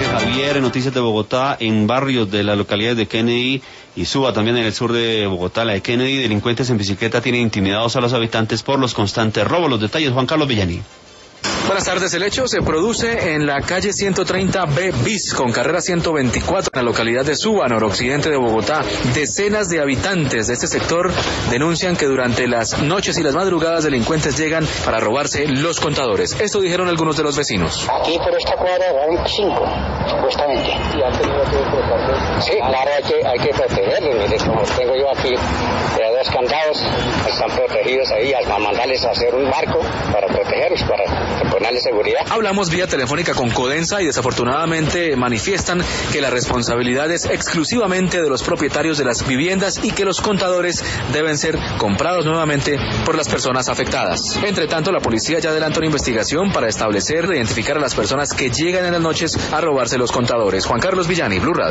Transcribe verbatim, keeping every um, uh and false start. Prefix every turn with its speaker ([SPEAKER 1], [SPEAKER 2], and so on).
[SPEAKER 1] Gracias, Javier. Noticias de Bogotá, en barrios de las localidades de Kennedy y Suba, también en el sur de Bogotá, la de Kennedy, delincuentes en bicicleta tienen intimidados a los habitantes por los constantes robos. Los detalles, Juan Carlos Villani.
[SPEAKER 2] Buenas tardes. El hecho se produce en la calle ciento treinta B bis con carrera ciento veinticuatro en la localidad de Suba, noroccidente de Bogotá. Decenas de habitantes de este sector denuncian que durante las noches y las madrugadas delincuentes llegan para robarse los contadores. Esto dijeron algunos de los vecinos.
[SPEAKER 3] Aquí por esta cuadra van cinco, supuestamente. ¿Y han tenido que protegerlos? Sí, claro, hay que, hay que protegerlos. Mire, como tengo yo aquí eh, dos candados, están protegidos ahí, a mandarles a hacer un marco para protegerlos, para ponerle seguridad.
[SPEAKER 2] Hablamos vía telefónica con Codensa y desafortunadamente manifiestan que la responsabilidad es exclusivamente de los propietarios de las viviendas y que los contadores deben ser comprados nuevamente por las personas afectadas. Entre tanto, la policía ya adelanta una investigación para establecer e identificar a las personas que llegan en las noches a robarse los contadores. Juan Carlos Villani, Blue Radio.